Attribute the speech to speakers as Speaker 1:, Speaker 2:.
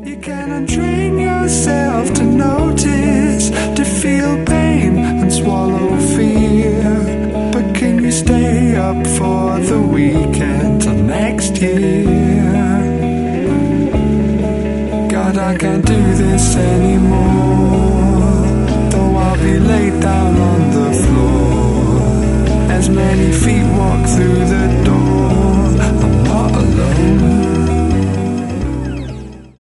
Speaker 1: You can untrain yourself to notice, to feel pain and swallow fear. But can you stay up for the weekend till next year? God, I can't do this anymore. Though I'll be laid down on the floor as many feet walk through the door.